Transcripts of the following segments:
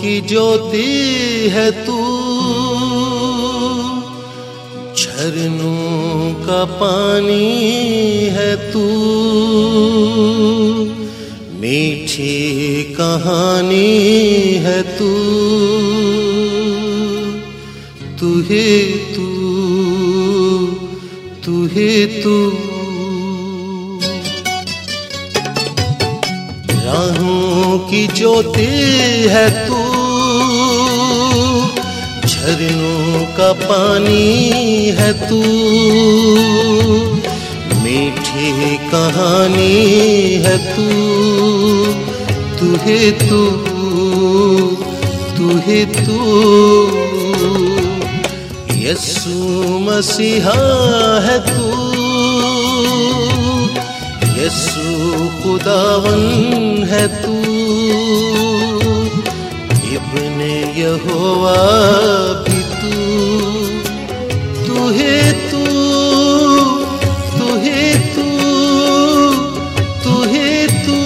की ज्योति है तू, झरनों का पानी है तू, मीठी कहानी है तू, तू ही तू, तू ही तू। राहों की ज्योति है तू, झरनों का पानी है तू, मीठी कहानी है तू, तू ही तू, तू ही तू। यीशु मसीहा है तू, यीशु खुदावन है तू, इब्ने यहोवा भी तू, तू ही तू, तू ही तू, तू ही तू।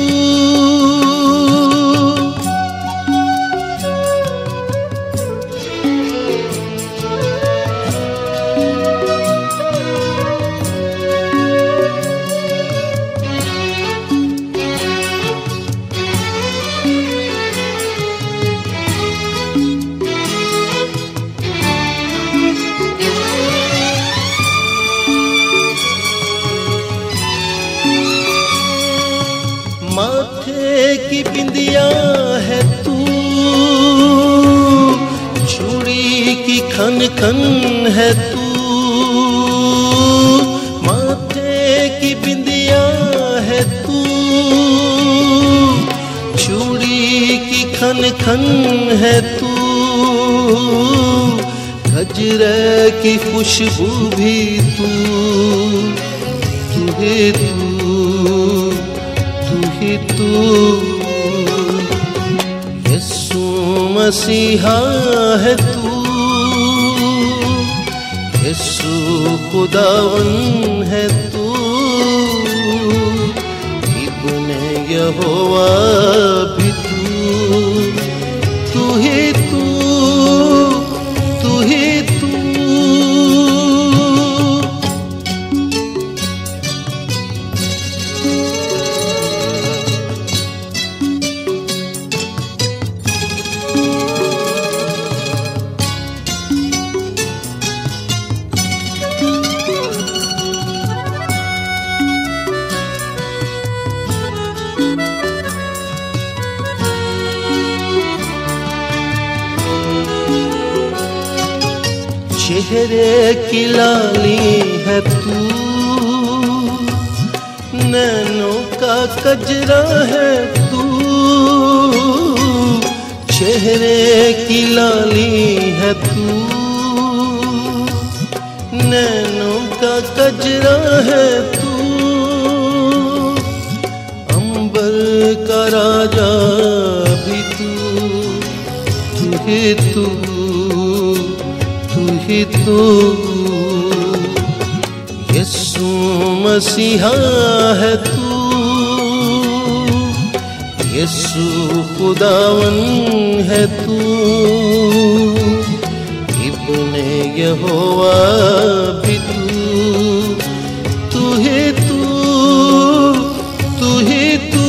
माथे की बिंदिया है तू, चूड़ी की खन खन है तू, माथे की बिंदिया है तू, चूड़ी की खन खन है तू, गजरे की खुशबू भी तू, तू ही तू, तू। यीशु मसीहा है तू, यीशु खुदावन है तू, इब्ने यहोवा भी तू, तू ही तू, तू ही तू। चेहरे की लाली है तू, नैनों का कजरा है तू, चेहरे की लाली है तू, नैनों का कजरा है तू, अंबर का राजा भी तू, तू ही तू, तू ही तू। यीशु मसीहा है तू, यीशु खुदावन है तू, इब्ने यहोवा भी तू, तू ही तू, तू ही तू।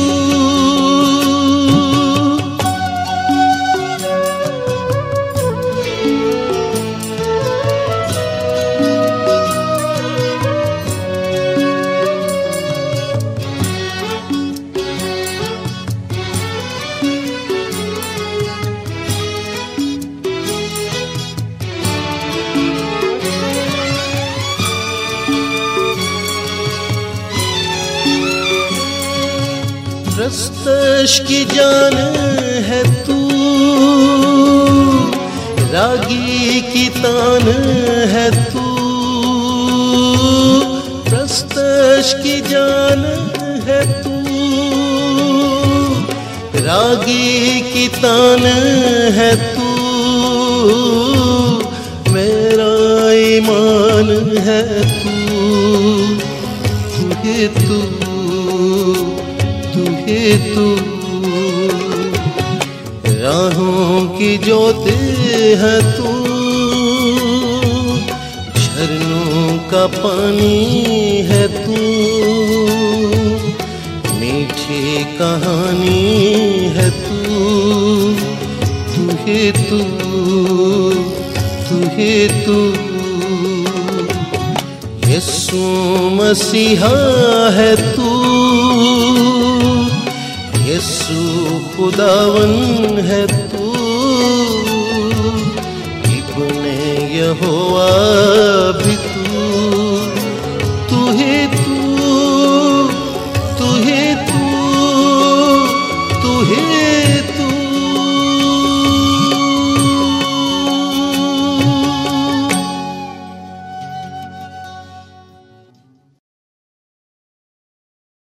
प्रस्तश की जान है तू, रागी की तान है तू, प्रस्तश की जान है तू, रागी की तान है तू, मेरा ईमान है तू, तू ही तू, तू ही तू। राहों की ज्योति है तू, झरनों का पानी है तू, मीठी कहानी है तू, तू ही तू, तू ही तू। यीशु मसीहा है तू, यीशु खुदावन है तू, इब्ने यहोवा भी